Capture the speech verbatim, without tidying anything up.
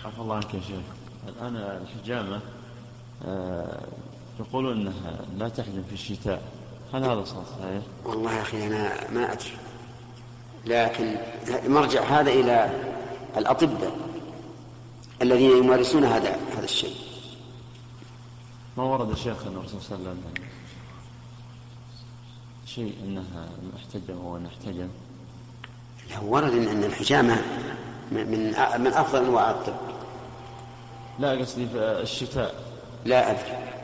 عفى الله عنك يا شيخ. الآن الحجامة آه يقولون أنها لا تحجم في الشتاء، هل هذا صحيح؟ والله يا أخي أنا ما أدري، لكن مرجع هذا إلى الأطباء الذين يمارسون هذا هذا الشيء. ما ورد شيخ أن الرسول صلى الله عليه وسلم شيء أنها محتجم وأن احتجم؟ هو ورد أن الحجامة من من أفضل أنواع الطب. لا قصدي في الشتاء. لا أدري.